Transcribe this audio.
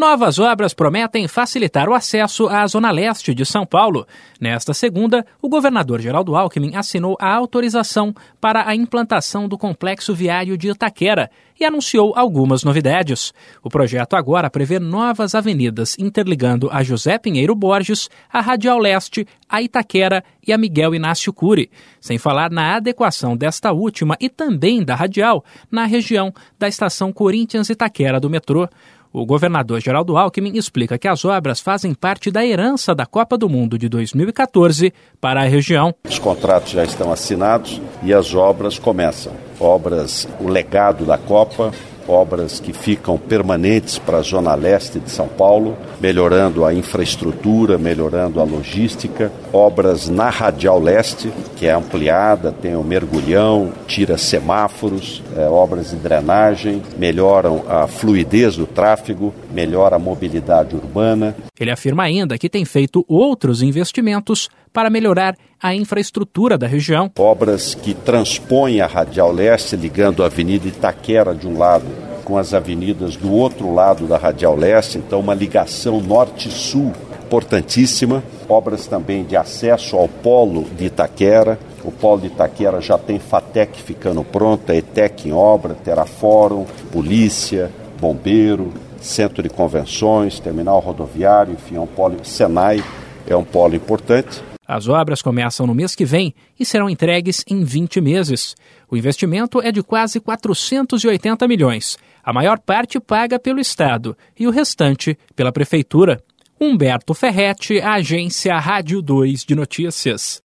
Novas obras prometem facilitar o acesso à Zona Leste de São Paulo. Nesta segunda, o governador Geraldo Alckmin assinou a autorização para a implantação do complexo viário de Itaquera e anunciou algumas novidades. O projeto agora prevê novas avenidas interligando a José Pinheiro Borges, a Radial Leste, a Itaquera e a Miguel Inácio Cury, sem falar na adequação desta última e também da Radial na região da estação Corinthians Itaquera do metrô. O governador Geraldo Alckmin explica que as obras fazem parte da herança da Copa do Mundo de 2014 para a região. Os contratos já estão assinados e as obras começam. O legado da Copa, obras que ficam permanentes para a Zona Leste de São Paulo, melhorando a infraestrutura, melhorando a logística, obras na Radial Leste, que é ampliada, tem o mergulhão, tira semáforos, obras de drenagem, melhoram a fluidez do tráfego, melhora a mobilidade urbana. Ele afirma ainda que tem feito outros investimentos para melhorar a infraestrutura da região. Obras que transpõem a Radial Leste, ligando a Avenida Itaquera de um lado com as avenidas do outro lado da Radial Leste, então uma ligação norte-sul importantíssima. Obras também de acesso ao polo de Itaquera. O polo de Itaquera já tem FATEC ficando pronta, ETEC em obra, terá fórum, polícia, bombeiro, centro de convenções, terminal rodoviário, enfim, é um polo. Senai é um polo importante. As obras começam no mês que vem e serão entregues em 20 meses. O investimento é de quase 480 milhões. A maior parte paga pelo Estado e o restante pela Prefeitura. Humberto Ferretti, Agência Rádio 2 de Notícias.